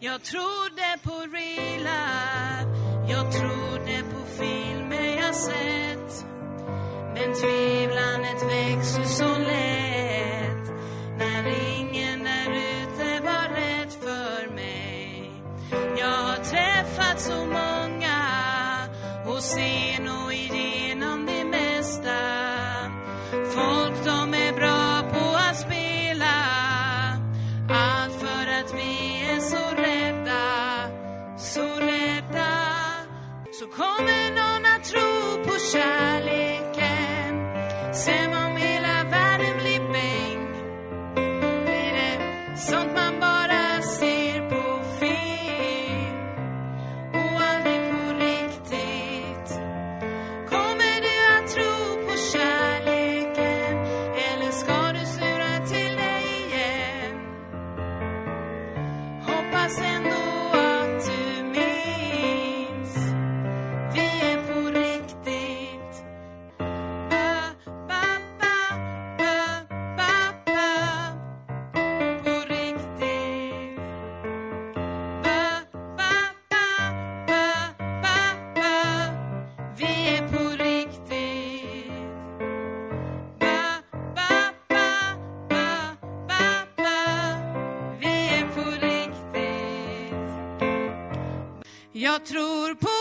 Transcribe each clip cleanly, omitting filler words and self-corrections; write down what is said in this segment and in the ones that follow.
Jag trodde på real life, jag trodde på filmer jag sett. Men tvivlandet växer så lätt när ingen där ute var rätt för mig. Jag har träffat så många och ser nog igenom det mesta. Folk de är bra på att spela, allt för att vi är så rädda, så rädda. Så kommer någon att tro på kärleken, sen om hela världen blir bäng, blir det sånt man bara ser på film och aldrig på riktigt. Kommer du att tro på kärleken, eller ska du sura till dig igen? Hoppas ändå att du minns, vi är på riktigt. Ba, ba, ba, ba, ba, ba. På riktigt. Ba, ba, ba, ba, ba, ba. Vi är på riktigt. Ba, ba, ba, ba, ba, ba. Vi är på riktigt. Jag tror på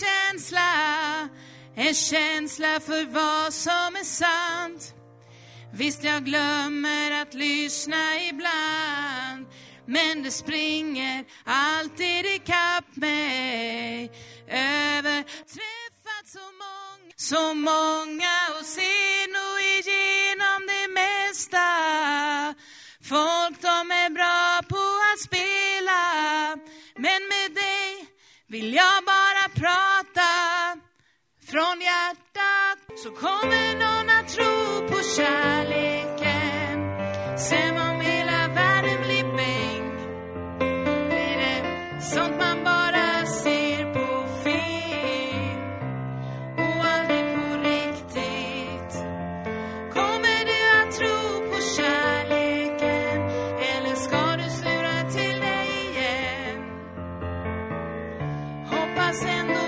en känsla för vad som är sant. Visst jag glömmer att lyssna ibland, men det springer alltid ikapp mig. Överträffat så många och ser nog igenom det mesta. Folk de är bra på att spela, men med dig vill jag bara prata från hjärtat. Så kommer någon att tro på kärleken, sen om hela världen blir bäng, blir det sånt man bara ser på film och aldrig på riktigt. Kommer du att tro på kärleken, eller ska du sura till dig igen? Hoppas ändå